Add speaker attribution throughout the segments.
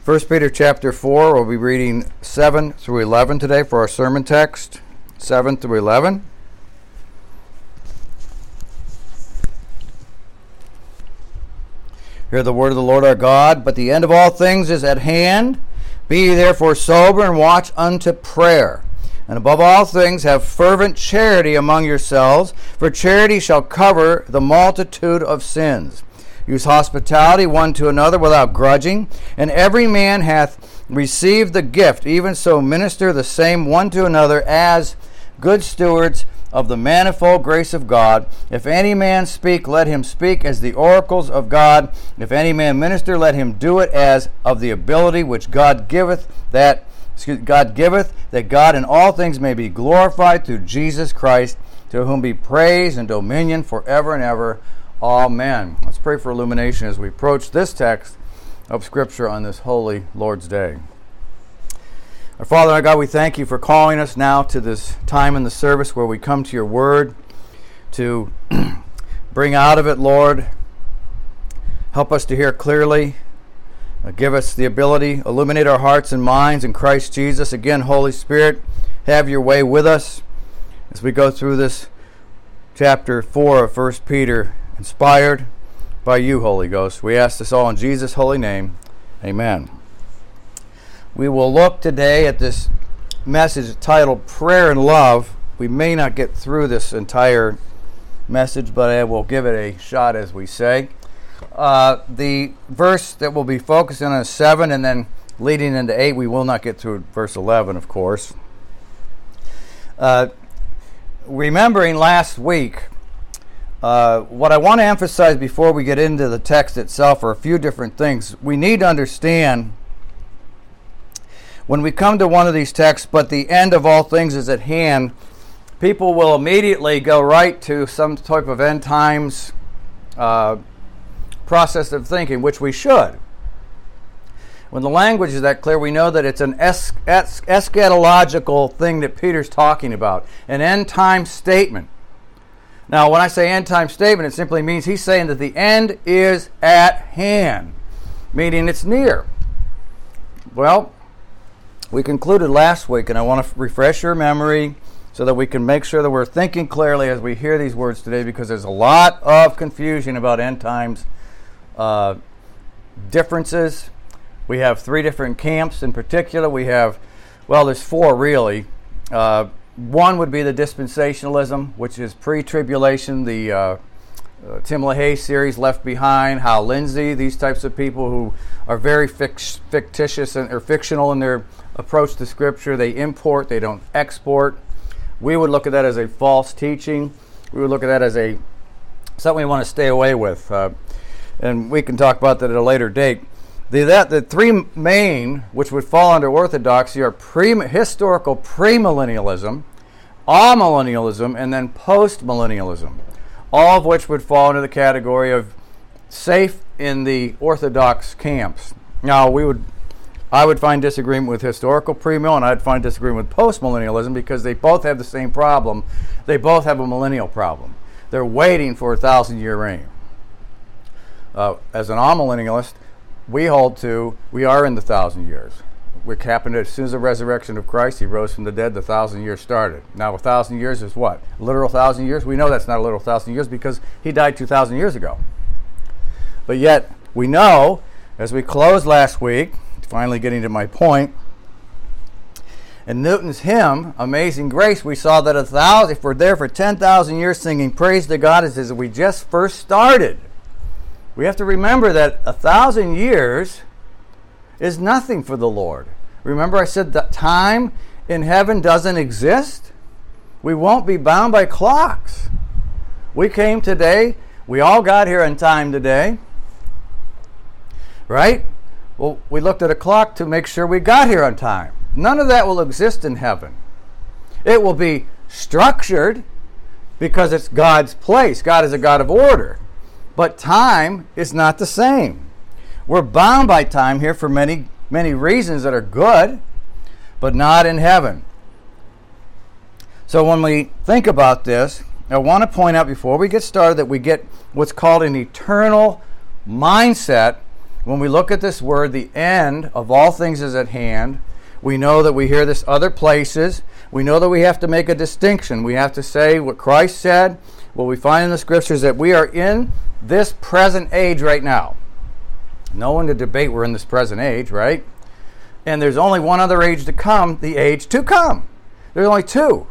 Speaker 1: 1 Peter chapter 4, we'll be reading 7 through 11 today for our sermon text, 7 through 11. Hear the word of the Lord our God. But the end of all things is at hand. Be ye therefore sober and watch unto prayer. And above all things have fervent charity among yourselves, for charity shall cover the multitude of sins. Use hospitality one to another without grudging, and every man hath received the gift, even so minister the same one to another as good stewards of the manifold grace of God. If any man speak, let him speak as the oracles of God. If any man minister, let him do it as of the ability which God giveth, that God in all things may be glorified through Jesus Christ, to whom be praise and dominion forever and ever. Amen. Let's pray for illumination as we approach this text of Scripture on this holy Lord's Day. Our Father, our God, we thank you for calling us now to this time in the service where we come to your word to bring out of it, Lord. Help us to hear clearly. Give us the ability, illuminate our hearts and minds in Christ Jesus. Again, Holy Spirit, have your way with us as we go through this chapter 4 of 1 Peter, inspired by you, Holy Ghost. We ask this all in Jesus' holy name. Amen. We will look today at this message titled Prayer and Love. We may not get through this entire message, but I will give it a shot, as we say. The verse that we'll be focusing on is 7, and then leading into 8. We will not get through verse 11, of course. Remembering last week, what I want to emphasize before we get into the text itself are a few different things. We need to understand when we come to one of these texts, but the end of all things is at hand, people will immediately go right to some type of end times process of thinking, which we should. When the language is that clear, we know that it's an eschatological thing that Peter's talking about, an end time statement. Now, when I say end time statement, it simply means he's saying that the end is at hand, meaning it's near. Well, we concluded last week, and I want to refresh your memory so that we can make sure that we're thinking clearly as we hear these words today, because there's a lot of confusion about end times differences. We have 3 different camps in particular. We have, well, there's 4 really. One would be the dispensationalism, which is pre-tribulation, the Tim LaHaye series, Left Behind, Hal Lindsey, these types of people who are very fictitious or fictional in their approach to Scripture. They import, they don't export. We would look at that as a false teaching. We would look at that as something we want to stay away with. And we can talk about that at a later date. The 3 main, which would fall under orthodoxy, are historical premillennialism, amillennialism, and then postmillennialism, all of which would fall into the category of safe in the orthodox camps. Now, I would find disagreement with historical premill, and I'd find disagreement with postmillennialism, because they both have the same problem. They both have a millennial problem. They're waiting for a 1,000-year reign. As an amillennialist, we hold to, we are in the 1,000 years. Which happened as soon as the resurrection of Christ. He rose from the dead, the 1,000 years started. Now 1,000 years is what? A literal 1,000 years? We know that's not a literal 1,000 years because he died 2,000 years ago. But yet, we know, as we closed last week, finally getting to my point, in Newton's hymn, Amazing Grace, we saw that if we're there for 10,000 years singing praise to God as we just first started. We have to remember that 1,000 years is nothing for the Lord. Remember I said that time in heaven doesn't exist? We won't be bound by clocks. We came today. We all got here on time today. Right? Well, we looked at a clock to make sure we got here on time. None of that will exist in heaven. It will be structured because it's God's place. God is a God of order. But time is not the same. We're bound by time here for many, many reasons that are good, but not in heaven. So when we think about this, I want to point out before we get started that we get what's called an eternal mindset when we look at this word, the end of all things is at hand. We know that we hear this other places. We know that we have to make a distinction. We have to say what Christ said, what we find in the Scriptures, that we are in this present age right now. No one to debate we're in this present age, right? And there's only one other age to come, the age to come. There's only two.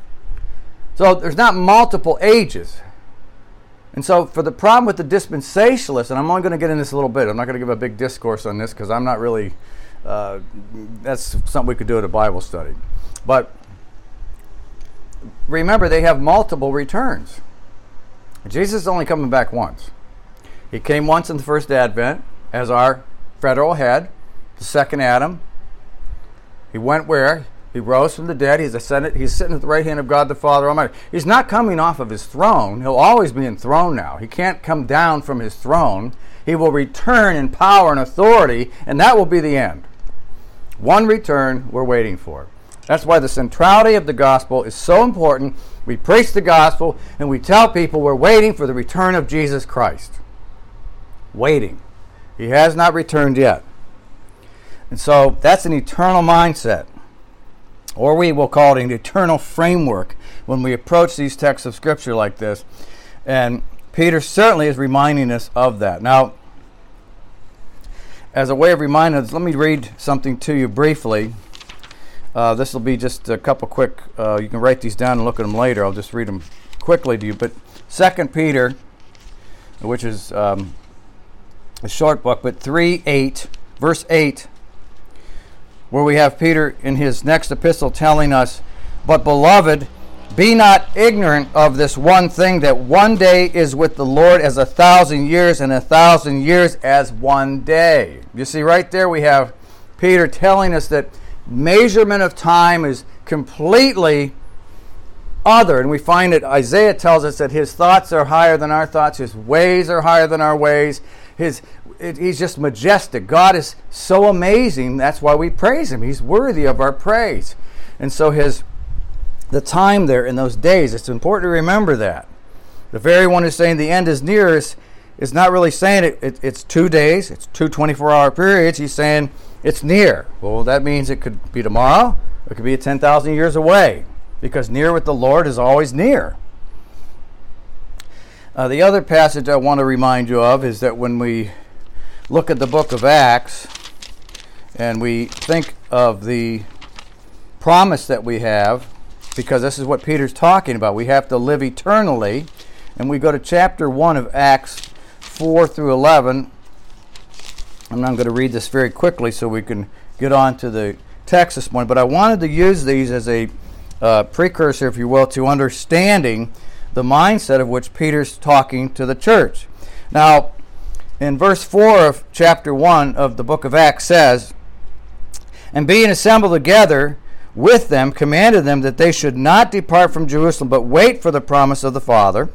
Speaker 1: So there's not multiple ages. And so for the problem with the dispensationalists, and I'm only going to get into this a little bit. I'm not going to give a big discourse on this because I'm not really, that's something we could do at a Bible study. But remember, they have multiple returns. Jesus is only coming back once. He came once in the first advent as our federal head, the second Adam. He went where? He rose from the dead. He's ascended. He's sitting at the right hand of God the Father Almighty. He's not coming off of his throne. He'll always be enthroned now. He can't come down from his throne. He will return in power and authority, and that will be the end. One return we're waiting for. That's why the centrality of the gospel is so important. We preach the gospel, and we tell people we're waiting for the return of Jesus Christ. Waiting. He has not returned yet. And so that's an eternal mindset. Or we will call it an eternal framework when we approach these texts of Scripture like this. And Peter certainly is reminding us of that. Now, as a way of reminding us, let me read something to you briefly. This will be just a couple quick, you can write these down and look at them later. I'll just read them quickly to you. But 2 Peter, which is a short book, but 3:8, verse 8, where we have Peter in his next epistle telling us, "But beloved, be not ignorant of this one thing, that one day is with the Lord as 1,000 years, and 1,000 years as one day." You see, right there we have Peter telling us that measurement of time is completely other. And we find that Isaiah tells us that his thoughts are higher than our thoughts, his ways are higher than our ways. He's just majestic. God is so amazing. That's why we praise him. He's worthy of our praise. And so the time there in those days, it's important to remember that. The very one who's saying the end is near is not really saying it's 2 days, it's 2 24-hour periods. He's saying it's near. Well, that means it could be tomorrow. It could be 10,000 years away, because near with the Lord is always near. The other passage I want to remind you of is that when we look at the book of Acts and we think of the promise that we have, because this is what Peter's talking about, we have to live eternally, and we go to chapter 1 of Acts 4 through 11. I'm not going to read this very quickly so we can get on to the text this morning, but I wanted to use these as a precursor, if you will, to understanding the mindset of which Peter's talking to the church. Now, in verse 4 of chapter 1 of the book of Acts says, "And being assembled together with them, commanded them that they should not depart from Jerusalem, but wait for the promise of the Father,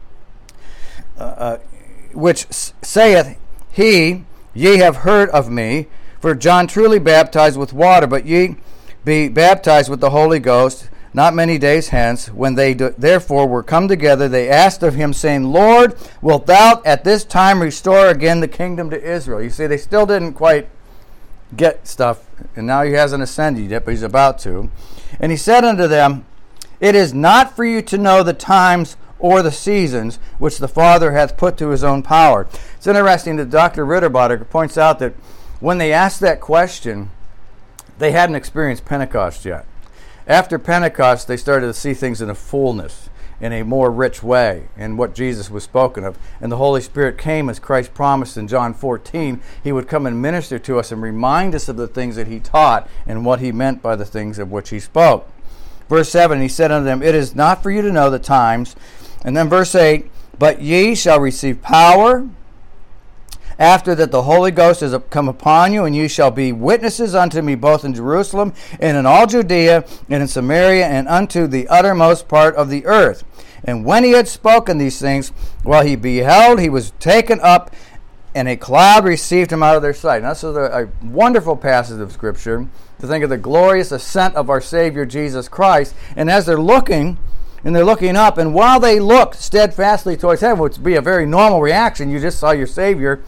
Speaker 1: which saith he, Ye have heard of me, for John truly baptized with water, but ye be baptized with the Holy Ghost not many days hence. When they therefore were come together, they asked of him, saying, Lord, wilt thou at this time restore again the kingdom to Israel?" You see, they still didn't quite get stuff, and now he hasn't ascended yet, but he's about to. "And he said unto them, It is not for you to know the times or the seasons which the Father hath put to his own power." It's interesting that Dr. Ritterbotter points out that when they asked that question, they hadn't experienced Pentecost yet. After Pentecost, they started to see things in a fullness, in a more rich way, in what Jesus was spoken of. And the Holy Spirit came as Christ promised in John 14. He would come and minister to us and remind us of the things that he taught and what he meant by the things of which he spoke. Verse 7, he said unto them, It is not for you to know the times. And then verse 8, But ye shall receive power after that the Holy Ghost is come upon you, and ye shall be witnesses unto me both in Jerusalem and in all Judea and in Samaria and unto the uttermost part of the earth. And when he had spoken these things, while he beheld, he was taken up, and a cloud received him out of their sight. Now, this is a wonderful passage of Scripture to think of the glorious ascent of our Savior Jesus Christ. And as they're looking, and they're looking up, and while they looked steadfastly towards heaven, which would be a very normal reaction, you just saw your Savior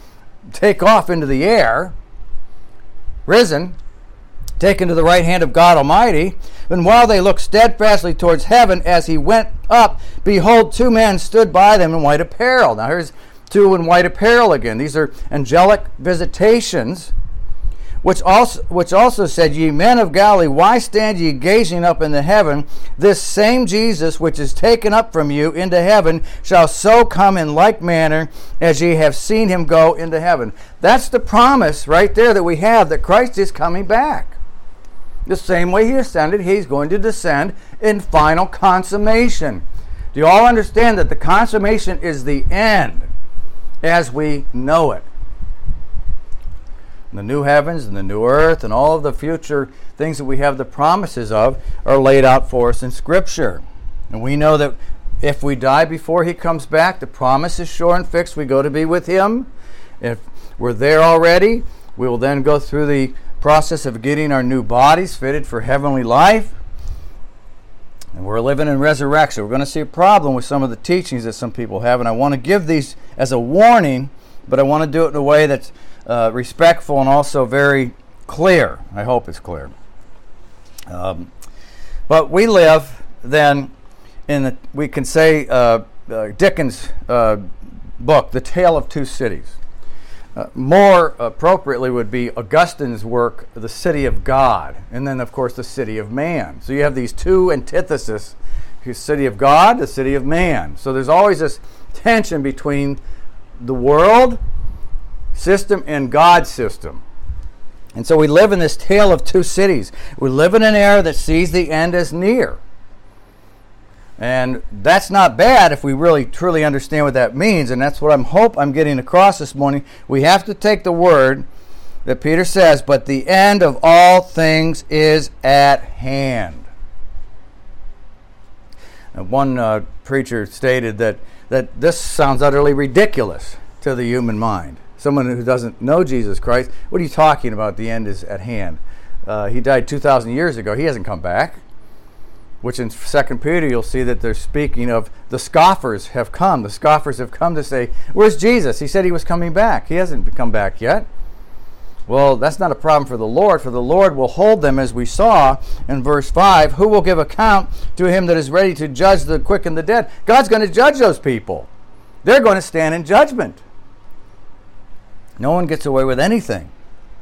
Speaker 1: take off into the air, risen, taken to the right hand of God Almighty. And while they looked steadfastly towards heaven as he went up, behold, two men stood by them in white apparel. Now here's two in white apparel again. These are angelic visitations, which also said, Ye men of Galilee, why stand ye gazing up into heaven? This same Jesus which is taken up from you into heaven shall so come in like manner as ye have seen him go into heaven. That's the promise right there that we have, that Christ is coming back. The same way he ascended, he's going to descend in final consummation. Do you all understand that the consummation is the end as we know it? The new heavens and the new earth and all of the future things that we have the promises of are laid out for us in Scripture. And we know that if we die before he comes back, the promise is sure and fixed. We go to be with him. If we're there already, we will then go through the process of getting our new bodies fitted for heavenly life. And we're living in resurrection. We're going to see a problem with some of the teachings that some people have. And I want to give these as a warning, but I want to do it in a way that's respectful and also very clear. I hope it's clear. But we live then in we can say Dickens' book, The Tale of Two Cities. More appropriately would be Augustine's work, The City of God, and then of course the City of Man. So you have these two antitheses, the city of God, the city of man. So there's always this tension between the world system and God's system. And so we live in this tale of two cities. We live in an era that sees the end as near. And that's not bad if we really truly understand what that means. And that's what I'm getting across this morning. We have to take the word that Peter says, but the end of all things is at hand. And one preacher stated that this sounds utterly ridiculous to the human mind. Someone who doesn't know Jesus Christ, what are you talking about? The end is at hand. He died 2,000 years ago. He hasn't come back. Which in 2 Peter you'll see that they're speaking of the scoffers have come. The scoffers have come to say, where's Jesus? He said he was coming back. He hasn't come back yet. Well, that's not a problem for the Lord will hold them, as we saw in verse 5. Who will give account to him that is ready to judge the quick and the dead? God's going to judge those people. They're going to stand in judgment. No one gets away with anything.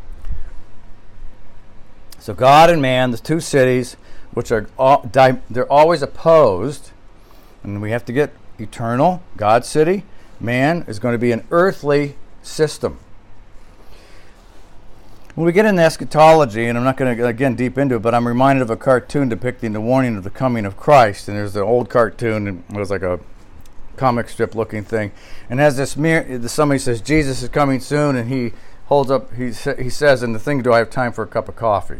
Speaker 1: So God and man, the two cities, which are they're always opposed, and we have to get eternal, God's city. Man is going to be an earthly system. When we get into eschatology, and I'm not going to again deep into it, but I'm reminded of a cartoon depicting the warning of the coming of Christ. And there's an old cartoon, and it was like a comic strip looking thing, and has this somebody says Jesus is coming soon, and he holds up, he says in the thing, do I have time for a cup of coffee?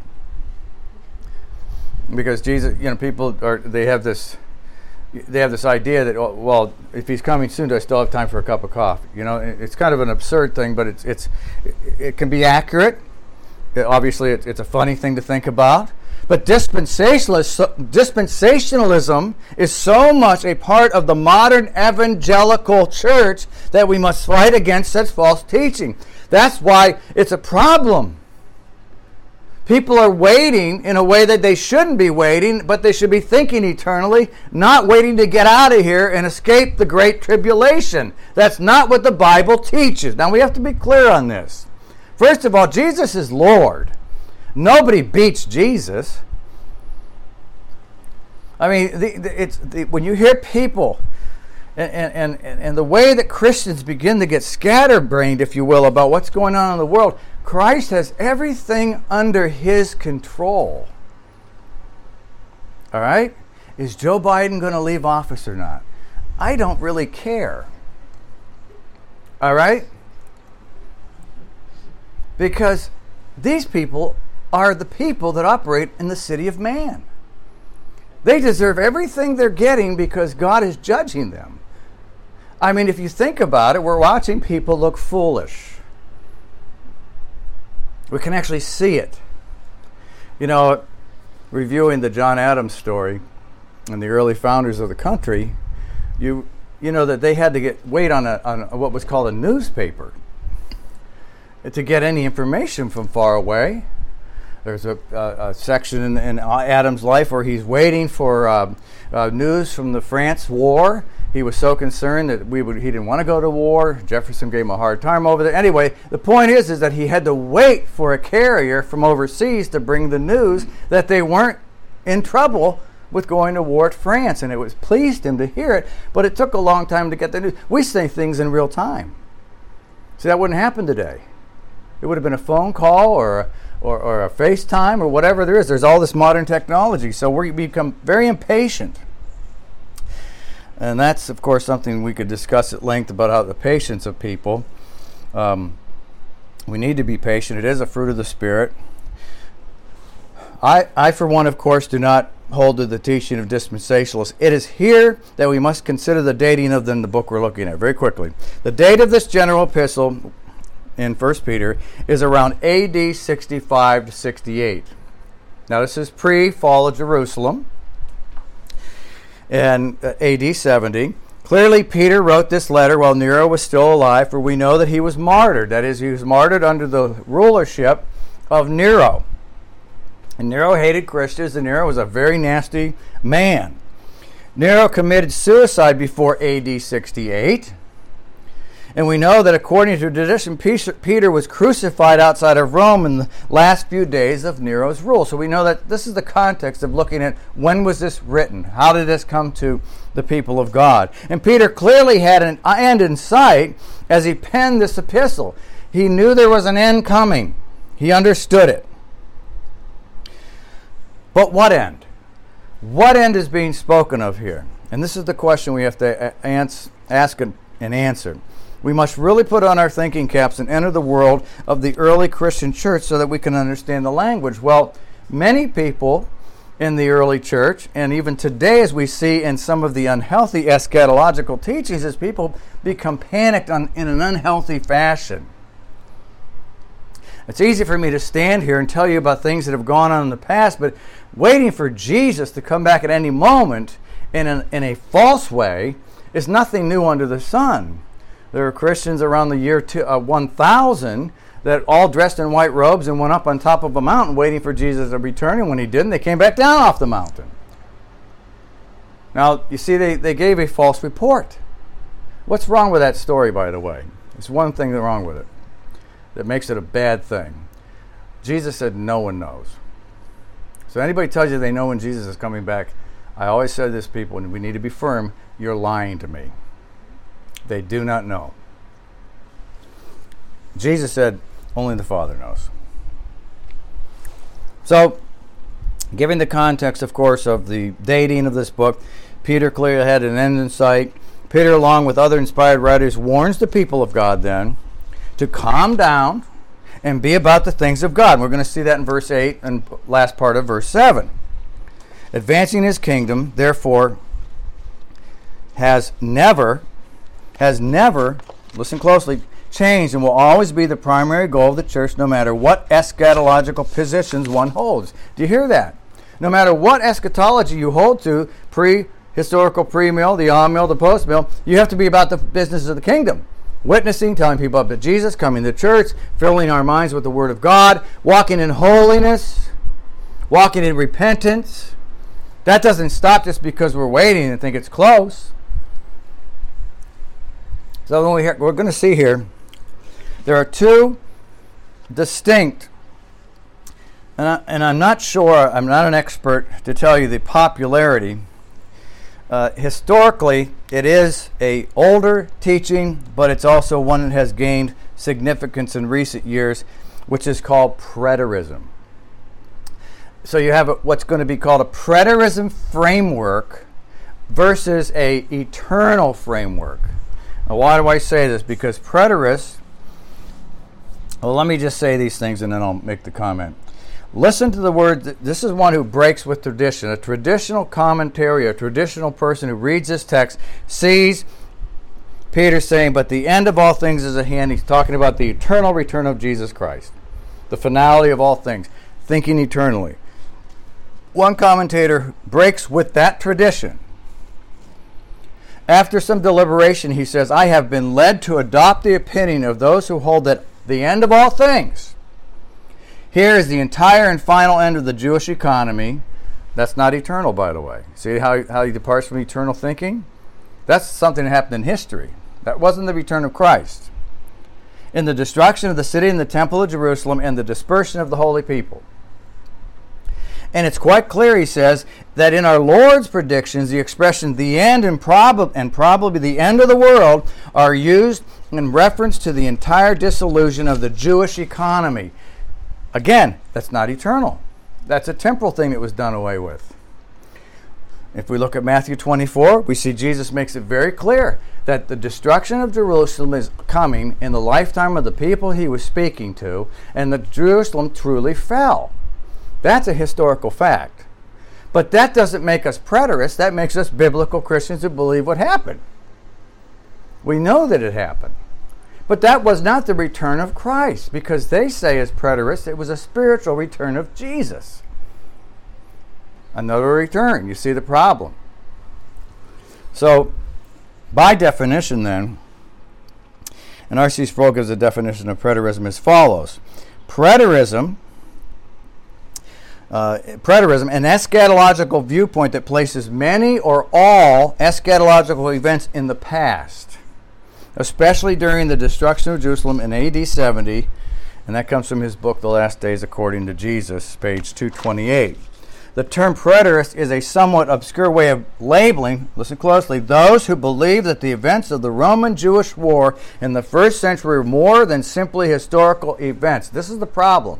Speaker 1: Because Jesus, people they have this idea that, well, if he's coming soon, do I still have time for a cup of coffee? It's kind of an absurd thing, but it can be accurate. Obviously, it's a funny thing to think about. But dispensationalism is so much a part of the modern evangelical church that we must fight against such false teaching. That's why it's a problem. People are waiting in a way that they shouldn't be waiting, but they should be thinking eternally, not waiting to get out of here and escape the great tribulation. That's not what the Bible teaches. Now, we have to be clear on this. First of all, Jesus is Lord. Nobody beats Jesus. I mean, when you hear people, and the way that Christians begin to get scatterbrained, if you will, about what's going on in the world, Christ has everything under his control. All right? Is Joe Biden going to leave office or not? I don't really care. All right? Because these people are the people that operate in the city of man. They deserve everything they're getting because God is judging them. I mean, if you think about it, we're watching people look foolish. We can actually see it. Reviewing the John Adams story and the early founders of the country, you know that they had to wait on what was called a newspaper. to get any information from far away. There's a section in Adam's life where he's waiting for news from the France war. He was so concerned that he didn't want to go to war. Jefferson gave him a hard time over there. Anyway, the point is that he had to wait for a carrier from overseas to bring the news that they weren't in trouble with going to war at France, and it was pleased him to hear it, but it took a long time to get the news. We say things in real time. See, that wouldn't happen today. It would have been a phone call or a FaceTime or whatever there is. There's all this modern technology, so we become very impatient. And that's, of course, something we could discuss at length about how the patience of people. We need to be patient. It is a fruit of the Spirit. I, for one, of course, do not hold to the teaching of dispensationalists. It is here that we must consider the dating of them, the book we're looking at, very quickly. The date of this general epistle in 1 Peter is around AD 65 to 68. Now, this is pre-fall of Jerusalem, and AD 70. Clearly, Peter wrote this letter while Nero was still alive, for we know that he was martyred. That is, he was martyred under the rulership of Nero. And Nero hated Christians, and Nero was a very nasty man. Nero committed suicide before AD 68. And we know that according to tradition, Peter was crucified outside of Rome in the last few days of Nero's rule. So we know that this is the context of looking at when was this written? How did this come to the people of God? And Peter clearly had an end in sight as he penned this epistle. He knew there was an end coming. He understood it. But what end? What end is being spoken of here? And this is the question we have to ask and answer. We must really put on our thinking caps and enter the world of the early Christian church so that we can understand the language. Well, many people in the early church, and even today as we see in some of the unhealthy eschatological teachings, as people become panicked in an unhealthy fashion. It's easy for me to stand here and tell you about things that have gone on in the past, but waiting for Jesus to come back at any moment in a false way is nothing new under the sun. There were Christians around the year 1000 that all dressed in white robes and went up on top of a mountain waiting for Jesus to return, and when he didn't, they came back down off the mountain. Now, you see, they gave a false report. What's wrong with that story, by the way? There's one thing wrong with it that makes it a bad thing. Jesus said no one knows. So anybody tells you they know when Jesus is coming back, I always say this, people, and we need to be firm, you're lying to me. They do not know. Jesus said only the Father knows. So, given the context, of course, of the dating of this book, Peter clearly had an end in sight. Peter, along with other inspired writers, warns the people of God then to calm down and be about the things of God. We're going to see that in verse 8 and last part of verse 7. Advancing his kingdom, therefore, has never, listen closely, changed and will always be the primary goal of the church no matter what eschatological positions one holds. Do you hear that? No matter what eschatology you hold to, pre-historical pre-mill, the on-mill, the post-mill, you have to be about the business of the kingdom. Witnessing, telling people about Jesus, coming to church, filling our minds with the Word of God, walking in holiness, walking in repentance. That doesn't stop just because we're waiting and think it's close. So we're going to see here, there are two distinct, and I'm not sure, I'm not an expert to tell you the popularity. Historically, it is an older teaching, but it's also one that has gained significance in recent years, which is called preterism. So you have what's going to be called a preterism framework versus a eternal framework. Now, why do I say this? Because preterists, well, let me just say these things and then I'll make the comment. Listen to the word. This is one who breaks with tradition. A traditional commentary, a traditional person who reads this text sees Peter saying, but the end of all things is at hand. He's talking about the eternal return of Jesus Christ, the finality of all things, thinking eternally. One commentator breaks with that tradition. After some deliberation, he says, I have been led to adopt the opinion of those who hold that The end of all things. Here is the entire and final end of the Jewish economy. That's not eternal, by the way. See how he departs from eternal thinking? That's something that happened in history. That wasn't the return of Christ. In the destruction of the city and the temple of Jerusalem and the dispersion of the holy people. And it's quite clear, he says, that in our Lord's predictions, the expression the end and probably the end of the world are used in reference to the entire dissolution of the Jewish economy. Again, that's not eternal. That's a temporal thing that was done away with. If we look at Matthew 24, we see Jesus makes it very clear that the destruction of Jerusalem is coming in the lifetime of the people he was speaking to, and that Jerusalem truly fell. That's a historical fact. But that doesn't make us preterists. That makes us biblical Christians who believe what happened. We know that it happened. But that was not the return of Christ, because they say as preterists it was a spiritual return of Jesus. Another return. You see the problem. So, by definition then, and R.C. Sproul gives a definition of preterism as follows. Preterism, an eschatological viewpoint that places many or all eschatological events in the past, especially during the destruction of Jerusalem in AD 70, and that comes from his book, The Last Days According to Jesus, page 228. The term preterist is a somewhat obscure way of labeling, listen closely, those who believe that the events of the Roman-Jewish war in the first century were more than simply historical events. This is the problem.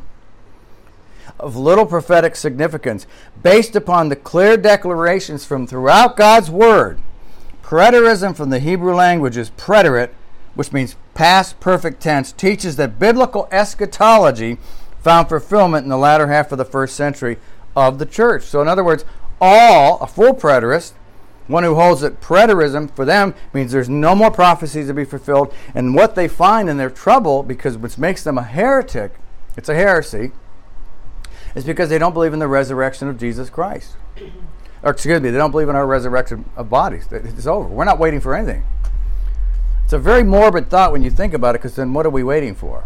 Speaker 1: Of little prophetic significance, based upon the clear declarations from throughout God's Word. Preterism from the Hebrew language is preterit, which means past perfect tense, teaches that biblical eschatology found fulfillment in the latter half of the first century of the church. So in other words, a full preterist, one who holds that preterism for them means there's no more prophecies to be fulfilled, and what they find in their trouble, because which makes them a heretic, it's a heresy, is because they don't believe in the resurrection of Jesus Christ. Or excuse me, they don't believe in our resurrection of bodies. It's over. We're not waiting for anything. It's a very morbid thought when you think about it, because then what are we waiting for?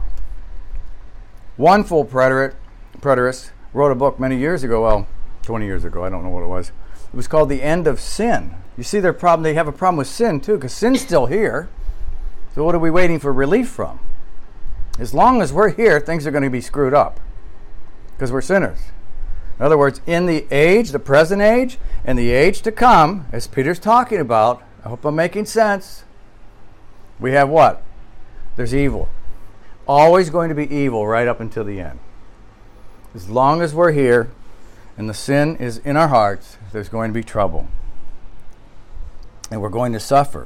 Speaker 1: One full preterist wrote a book many years ago, 20 years ago, I don't know what it was. It was called The End of Sin. You see their problem, they have a problem with sin too, because sin's still here. So what are we waiting for relief from? As long as we're here, things are going to be screwed up, because we're sinners. In other words, in the age, the present age, and the age to come, as Peter's talking about, I hope I'm making sense, we have what? There's evil. Always going to be evil right up until the end. As long as we're here and the sin is in our hearts, there's going to be trouble. And we're going to suffer.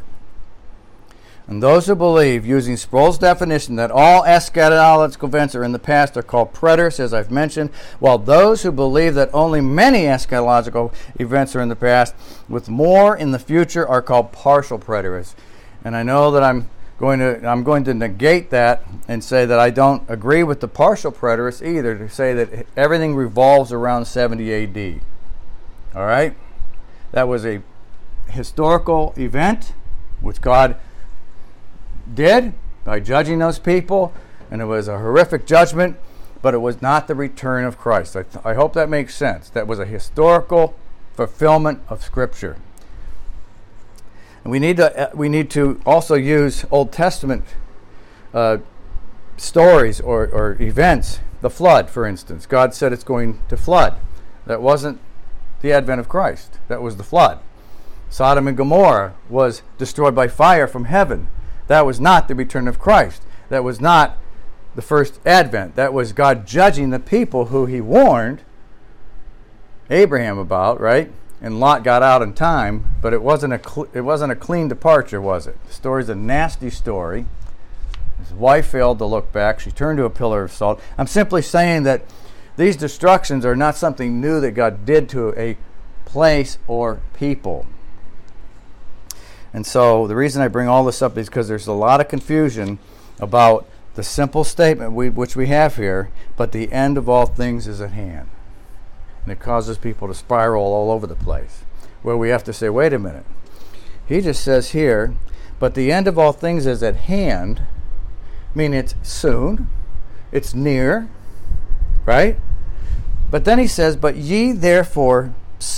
Speaker 1: And those who believe, using Sproul's definition, that all eschatological events are in the past are called preterists, as I've mentioned, while those who believe that only many eschatological events are in the past, with more in the future, are called partial preterists. And I know that I'm going to negate that and say that I don't agree with the partial preterists either, to say that everything revolves around 70 AD. All right? That was a historical event which God did by judging those people, and it was a horrific judgment, but it was not the return of Christ. I hope that makes sense. That was a historical fulfillment of Scripture. And we need to also use Old Testament stories or events. The flood, for instance. God said it's going to flood. That wasn't the advent of Christ. That was the flood. Sodom and Gomorrah was destroyed by fire from heaven. That was not the return of Christ. That was not the first advent. That was God judging the people who he warned Abraham about, right? And Lot got out in time, but it wasn't a clean departure, was it? The story's a nasty story. His wife failed to look back. She turned to a pillar of salt. I'm simply saying that these destructions are not something new that God did to a place or people. And so the reason I bring all this up is because there's a lot of confusion about the simple statement which we have here, but the end of all things is at hand. And it causes people to spiral all over the place, where we have to say, wait a minute. He just says here, but the end of all things is at hand. I mean, it's soon. It's near. Right? But then he says, But be ye therefore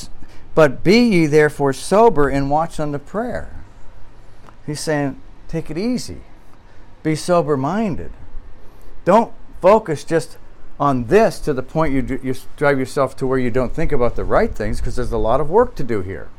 Speaker 1: sober and watch unto prayer. He's saying, take it easy. Be sober-minded. Don't focus just on this to the point you drive yourself to where you don't think about the right things, because there's a lot of work to do here.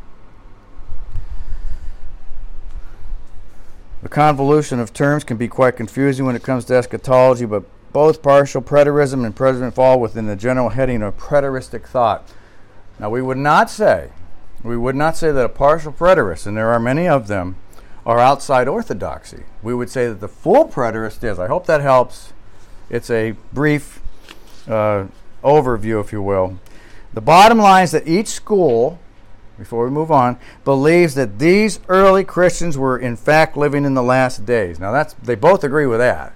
Speaker 1: The convolution of terms can be quite confusing when it comes to eschatology, but both partial preterism and preterism fall within the general heading of preteristic thought. Now, we would not say that a partial preterist, and there are many of them, are outside orthodoxy. We would say that the full preterist is. I hope that helps. It's a brief overview, if you will. The bottom line is that each school, before we move on, believes that these early Christians were in fact living in the last days. Now, they both agree with that.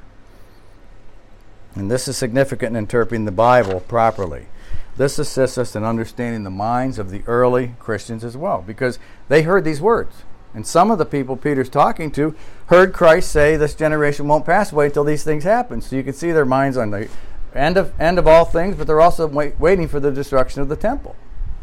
Speaker 1: And this is significant in interpreting the Bible properly. This assists us in understanding the minds of the early Christians as well, because they heard these words. And some of the people Peter's talking to heard Christ say, this generation won't pass away until these things happen. So you can see their minds on the end of all things, but they're also waiting for the destruction of the temple.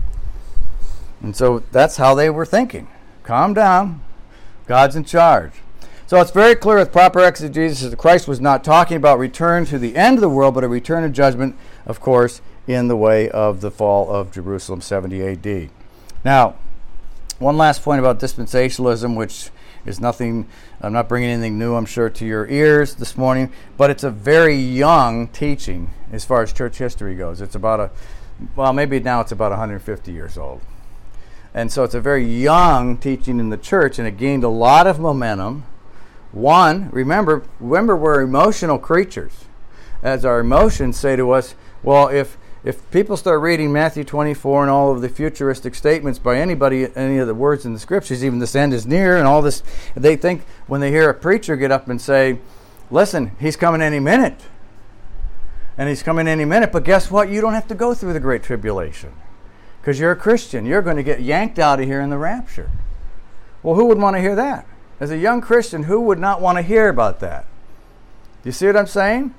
Speaker 1: And so that's how they were thinking. Calm down. God's in charge. So it's very clear with proper exegesis that Christ was not talking about return to the end of the world, but a return of judgment, of course, in the way of the fall of Jerusalem, 70 A.D. Now, one last point about dispensationalism, which is nothing, I'm not bringing anything new, I'm sure, to your ears this morning, but it's a very young teaching as far as church history goes. It's about maybe now it's about 150 years old. And so it's a very young teaching in the church, and it gained a lot of momentum. One, remember we're emotional creatures. As our emotions say to us, well, if people start reading Matthew 24 and all of the futuristic statements by anybody, any of the words in the scriptures, even this end is near and all this, they think when they hear a preacher get up and say, listen, he's coming any minute. And he's coming any minute, but guess what? You don't have to go through the Great Tribulation because you're a Christian. You're going to get yanked out of here in the rapture. Well, who would want to hear that? As a young Christian, who would not want to hear about that? Do you see what I'm saying?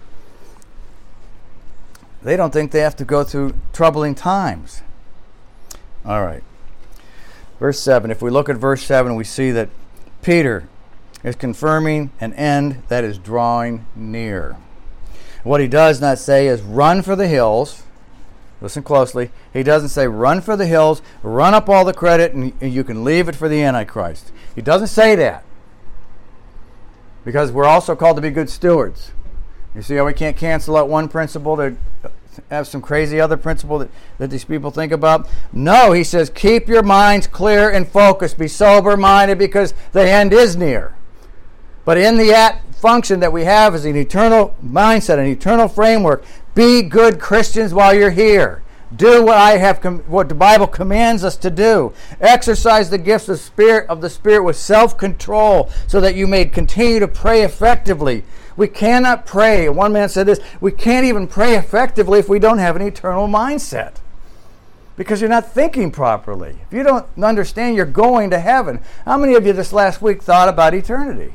Speaker 1: They don't think they have to go through troubling times. All right. Verse 7. If we look at verse 7, we see that Peter is confirming an end that is drawing near. What he does not say is run for the hills. Listen closely. He doesn't say run for the hills, run up all the credit, and you can leave it for the Antichrist. He doesn't say that. Because we're also called to be good stewards. You see how we can't cancel out one principle to have some crazy other principle that these people think about? No, he says keep your minds clear and focused. Be sober-minded because the end is near. But in the function that we have is an eternal mindset, an eternal framework. Be good Christians while you're here. Do what the Bible commands us to do. Exercise the gifts of the Spirit with self-control so that you may continue to pray effectively. We cannot pray. One man said this, we can't even pray effectively if we don't have an eternal mindset. Because you're not thinking properly. If you don't understand you're going to heaven. How many of you this last week thought about eternity?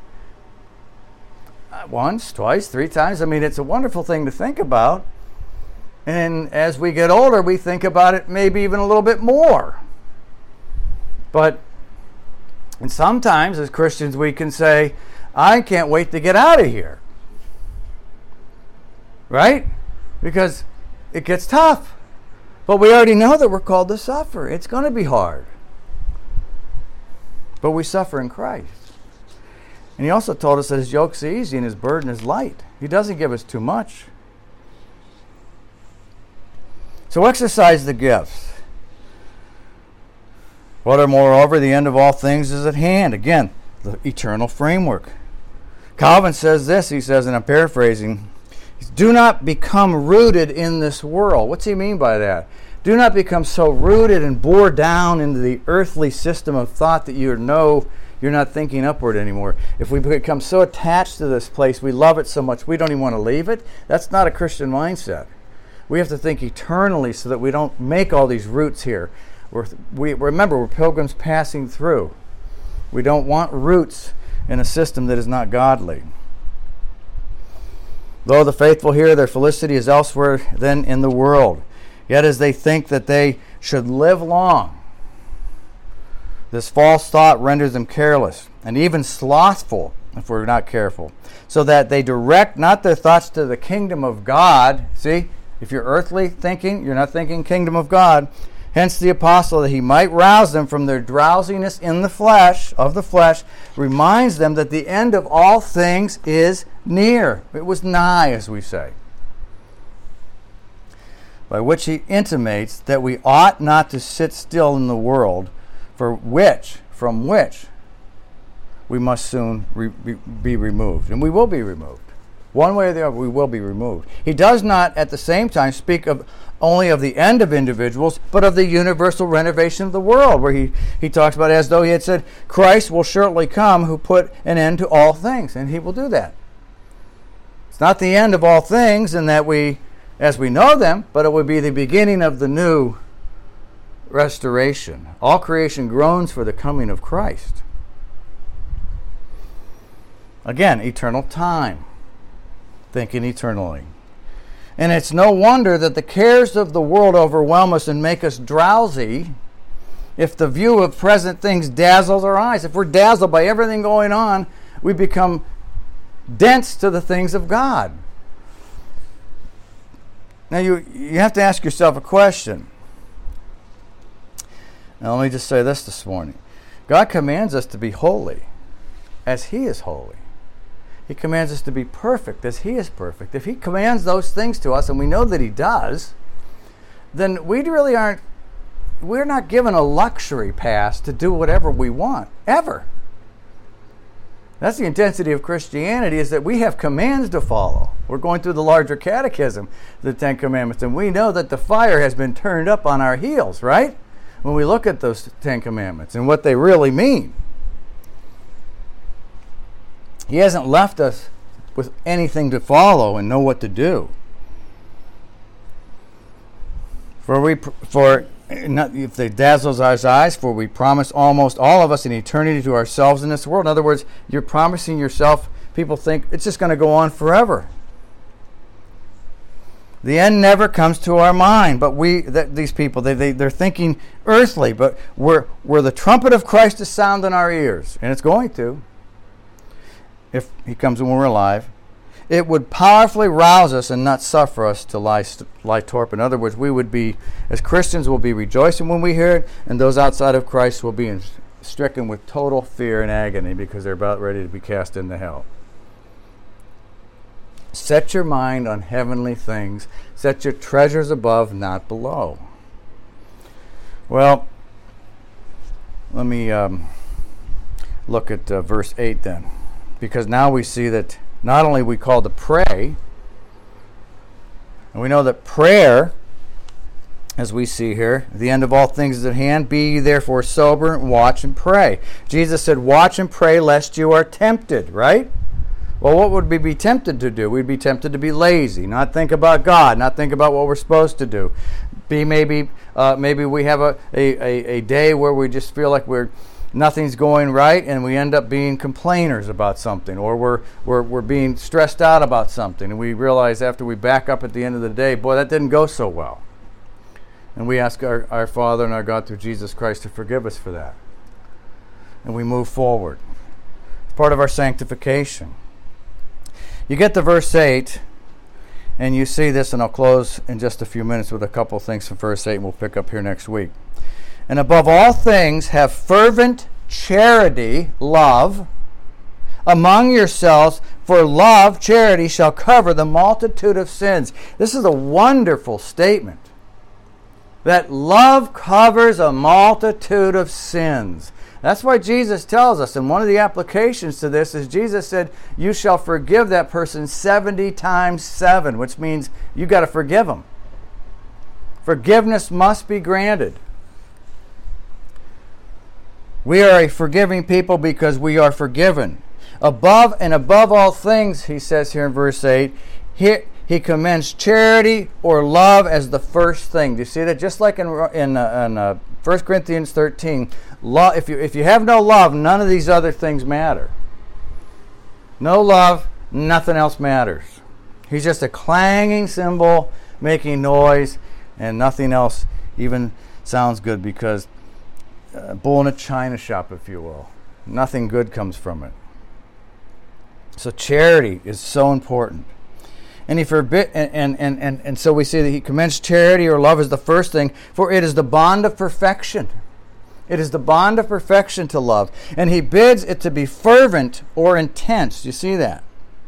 Speaker 1: Once, twice, 3 times. I mean, it's a wonderful thing to think about. And as we get older, we think about it maybe even a little bit more. And sometimes as Christians we can say, I can't wait to get out of here. Right? Because it gets tough. But we already know that we're called to suffer. It's going to be hard. But we suffer in Christ. And he also told us that his yoke's easy and his burden is light. He doesn't give us too much. So exercise the gifts. What are moreover, the end of all things is at hand. Again, the eternal framework. Calvin says this, he says, and I'm paraphrasing, do not become rooted in this world. What's he mean by that? Do not become so rooted and bore down into the earthly system of thought that you're not thinking upward anymore. If we become so attached to this place, we love it so much, we don't even want to leave it. That's not a Christian mindset. We have to think eternally so that we don't make all these roots here. Remember, we're pilgrims passing through. We don't want roots in a system that is not godly. Though the faithful here, their felicity is elsewhere than in the world. Yet as they think that they should live long, this false thought renders them careless and even slothful if we're not careful, so that they direct not their thoughts to the kingdom of God. See, if you're earthly thinking, you're not thinking kingdom of God. Hence the apostle, that he might rouse them from their drowsiness in the flesh, reminds them that the end of all things is near. It was nigh, as we say. By which he intimates that we ought not to sit still in the world, from which we must soon be removed. And we will be removed. One way or the other, we will be removed. He does not, at the same time, speak only of the end of individuals, but of the universal renovation of the world, where he talks about it as though he had said, Christ will shortly come who put an end to all things, and he will do that. It's not the end of all things in that we, as we know them, but it would be the beginning of the new restoration. All creation groans for the coming of Christ. Again, eternal time. Thinking eternally. And it's no wonder that the cares of the world overwhelm us and make us drowsy if the view of present things dazzles our eyes. If we're dazzled by everything going on, we become dense to the things of God. Now you have to ask yourself a question. Now let me just say this morning. God commands us to be holy as he is holy. He commands us to be perfect as he is perfect. If he commands those things to us, and we know that he does, then we're not given a luxury pass to do whatever we want, ever. That's the intensity of Christianity, is that we have commands to follow. We're going through the larger catechism, the Ten Commandments, and we know that the fire has been turned up on our heels, right? When we look at those Ten Commandments and what they really mean. He hasn't left us with anything to follow and know what to do. If they dazzles our eyes, for we promise almost all of us an eternity to ourselves in this world. In other words, you're promising yourself, people think it's just going to go on forever. The end never comes to our mind, but these people, they're thinking earthly, but where the trumpet of Christ is sound in our ears, and it's going to, if he comes when we're alive, it would powerfully rouse us and not suffer us to lie torpid. In other words, we would be, as Christians, will be rejoicing when we hear it, and those outside of Christ will be stricken with total fear and agony because they're about ready to be cast into hell. Set your mind on heavenly things. Set your treasures above, not below. Well, let me look at verse 8 then. Because now we see that not only are we called to pray, and we know that prayer, as we see here, the end of all things is at hand. Be ye therefore sober, and watch and pray. Jesus said, watch and pray lest you are tempted, right? Well, what would we be tempted to do? We'd be tempted to be lazy, not think about God, not think about what we're supposed to do. Maybe we have a day where we just feel like nothing's going right, and we end up being complainers about something, or we're being stressed out about something, and we realize after we back up at the end of the day, boy, that didn't go so well. And we ask our Father and our God through Jesus Christ to forgive us for that. And we move forward. It's part of our sanctification. You get to verse 8, and you see this, and I'll close in just a few minutes with a couple things from verse 8, and we'll pick up here next week. And above all things, have fervent charity, love, among yourselves, for love, charity, shall cover the multitude of sins. This is a wonderful statement. That love covers a multitude of sins. That's why Jesus tells us, and one of the applications to this is Jesus said, you shall forgive that person 70 times 7, which means you've got to forgive them. Forgiveness must be granted. We are a forgiving people because we are forgiven. Above all things, he says here in verse 8, he commends charity or love as the first thing. Do you see that? Just like in 1 Corinthians 13, if you have no love, none of these other things matter. No love, nothing else matters. He's just a clanging cymbal making noise, and nothing else even sounds good, because bull in a china shop, if you will. Nothing good comes from it. So charity is so important. And he forbid, and so we see that he commends charity or love as the first thing, for it is the bond of perfection. It is the bond of perfection to love. And he bids it to be fervent or intense. You see that?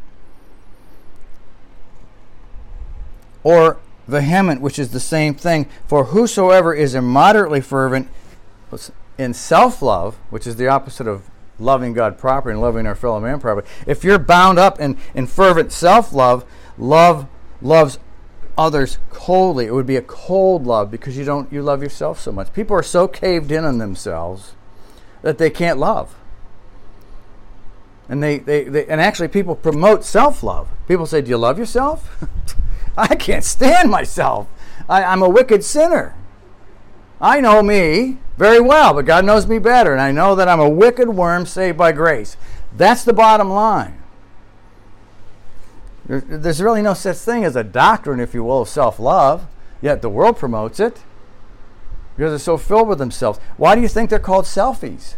Speaker 1: Or vehement, which is the same thing. For whosoever is immoderately fervent in self-love, which is the opposite of loving God properly and loving our fellow man properly. If you're bound up in fervent self-love, love loves others coldly. It would be a cold love, because you love yourself so much. People are so caved in on themselves that they can't love. And and actually people promote self-love. People say, "Do you love yourself?" I can't stand myself. I'm a wicked sinner. I know me very well, but God knows me better, and I know that I'm a wicked worm saved by grace. That's the bottom line. There's really no such thing as a doctrine, if you will, of self-love, yet the world promotes it because they're so filled with themselves. Why do you think they're called selfies?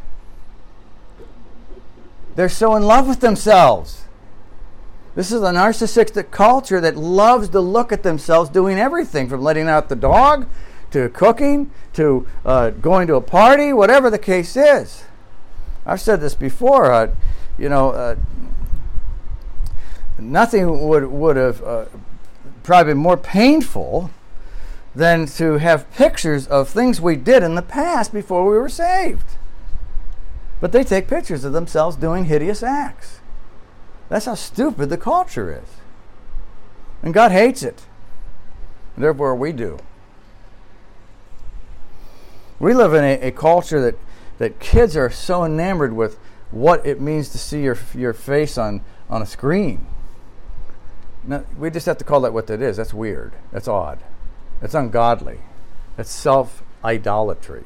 Speaker 1: They're so in love with themselves. This is a narcissistic culture that loves to look at themselves doing everything, from letting out the dog to cooking to going to a party, whatever the case is. I've said this before. Nothing would have probably been more painful than to have pictures of things we did in the past before we were saved. But they take pictures of themselves doing hideous acts. That's how stupid the culture is. And God hates it. And therefore we do. We live in a culture that kids are so enamored with what it means to see your face on a screen. Now, we just have to call that what that is. That's weird. That's odd. That's ungodly. That's self-idolatry.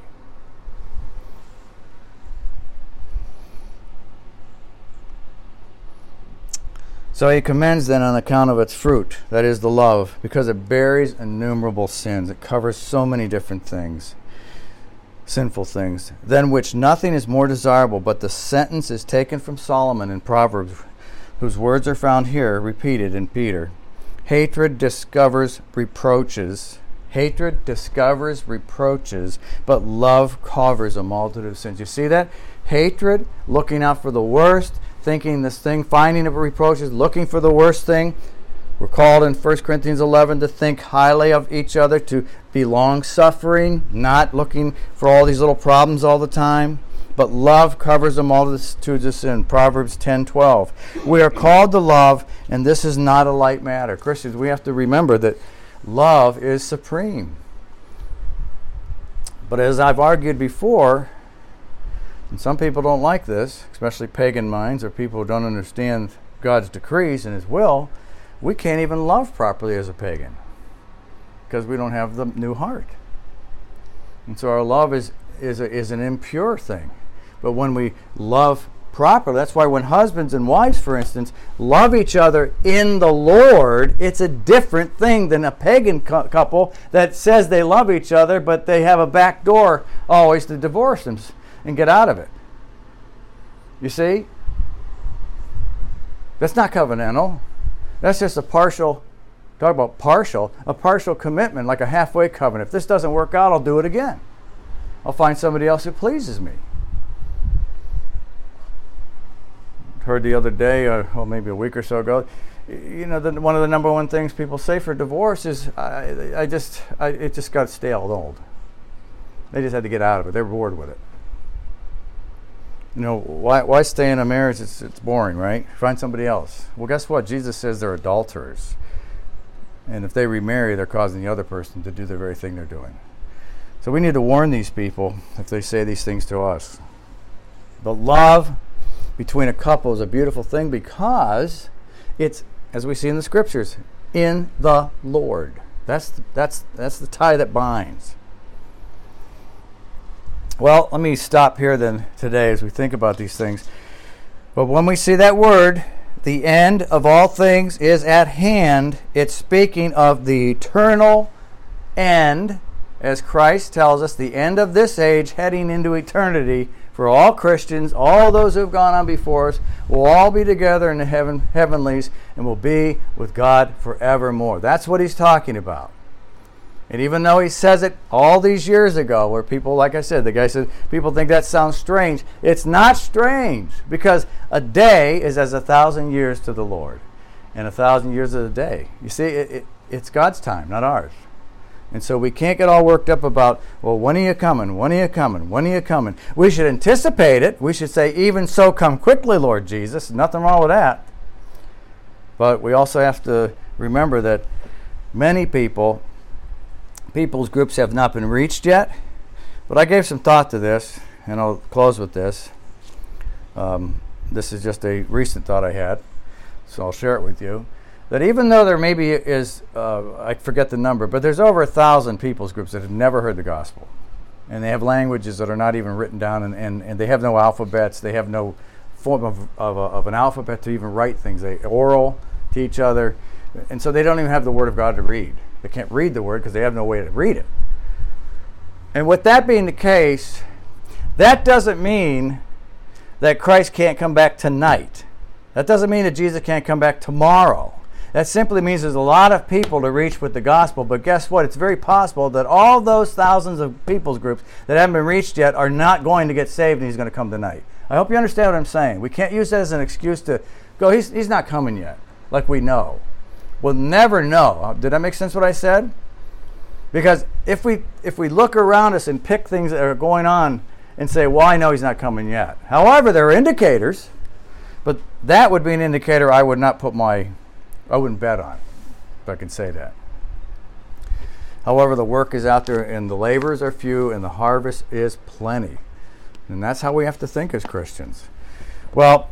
Speaker 1: So he commends then on account of its fruit, that is the love, because it buries innumerable sins. It covers so many different things, sinful things, than which nothing is more desirable. But the sentence is taken from Solomon in Proverbs, whose words are found here, repeated in Peter. Hatred discovers reproaches. Hatred discovers reproaches, but love covers a multitude of sins. You see that? Hatred, looking out for the worst, thinking this thing, finding of reproaches, looking for the worst thing. We're called in 1 Corinthians 11 to think highly of each other, to be long-suffering, not looking for all these little problems all the time. But love covers a multitude of sin. Proverbs 10:12. We are called to love, and this is not a light matter. Christians, we have to remember that love is supreme. But as I've argued before, and some people don't like this, especially pagan minds or people who don't understand God's decrees and His will, we can't even love properly as a pagan because we don't have the new heart. And so our love is an impure thing. But when we love properly, that's why when husbands and wives, for instance, love each other in the Lord, it's a different thing than a pagan couple that says they love each other, but they have a back door always to divorce them and get out of it. You see? That's not covenantal. That's just a partial, talk about partial, a partial commitment, like a halfway covenant. If this doesn't work out, I'll do it again. I'll find somebody else who pleases me. Heard the other day, or maybe a week or so ago, one of the number one things people say for divorce is, it just got stale and old. They just had to get out of it. They're bored with it. Why stay in a marriage? It's boring, right? Find somebody else. Well, guess what? Jesus says they're adulterers. And if they remarry, they're causing the other person to do the very thing they're doing. So we need to warn these people if they say these things to us. But love between a couple is a beautiful thing because it's, as we see in the scriptures, in the Lord. That's the tie that binds. Well, let me stop here then today as we think about these things. But when we see that word, the end of all things is at hand, it's speaking of the eternal end, as Christ tells us, the end of this age heading into eternity for all Christians, all those who have gone on before us, will all be together in the heavenlies and will be with God forevermore. That's what he's talking about. And even though he says it all these years ago, where people, like I said, the guy said, people think that sounds strange. It's not strange, because a day is as 1,000 years to the Lord, and 1,000 years is a day. You see, it's God's time, not ours. And so we can't get all worked up about, well, when are you coming? When are you coming? When are you coming? We should anticipate it. We should say, even so, come quickly, Lord Jesus. Nothing wrong with that. But we also have to remember that many people's groups have not been reached yet. But I gave some thought to this, and I'll close with this. This is just a recent thought I had, so I'll share it with you. That even though there maybe is, I forget the number, but there's over 1,000 people's groups that have never heard the gospel. And they have languages that are not even written down, and they have no alphabets. They have no form of an alphabet to even write things. They oral to each other. And so they don't even have the Word of God to read. They can't read the Word because they have no way to read it. And with that being the case, that doesn't mean that Christ can't come back tonight. That doesn't mean that Jesus can't come back tomorrow. That simply means there's a lot of people to reach with the gospel. But guess what? It's very possible that all those thousands of people's groups that haven't been reached yet are not going to get saved, and he's going to come tonight. I hope you understand what I'm saying. We can't use that as an excuse to go, he's not coming yet, like we know. We'll never know. Did that make sense what I said? Because if we look around us and pick things that are going on and say, well, I know he's not coming yet. However, there are indicators, but that would be an indicator I wouldn't bet on, if I can say that. However, the work is out there, and the laborers are few, and the harvest is plenty. And that's how we have to think as Christians. Well,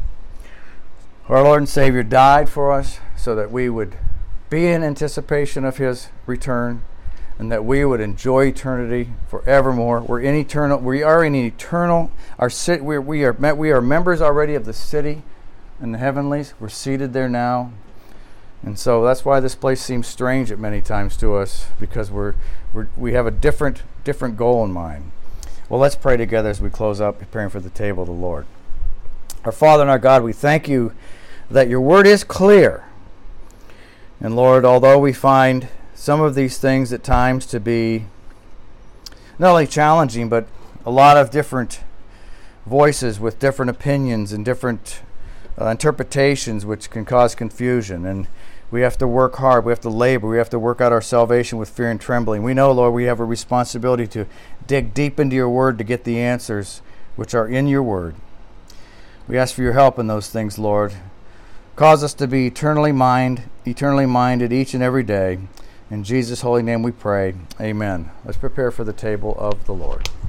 Speaker 1: our Lord and Savior died for us so that we would be in anticipation of his return, and that we would enjoy eternity forevermore. We are in eternal. We are members already of the city in the heavenlies. We're seated there now. And so that's why this place seems strange at many times to us, because we have a different goal in mind. Well, let's pray together as we close up, preparing for the table of the Lord. Our Father and our God, we thank you that your word is clear. And Lord, although we find some of these things at times to be not only challenging, but a lot of different voices with different opinions and different interpretations, which can cause confusion. And we have to work hard. We have to labor. We have to work out our salvation with fear and trembling. We know, Lord, we have a responsibility to dig deep into your word to get the answers which are in your word. We ask for your help in those things, Lord. Cause us to be eternally minded each and every day. In Jesus' holy name we pray. Amen. Let's prepare for the table of the Lord.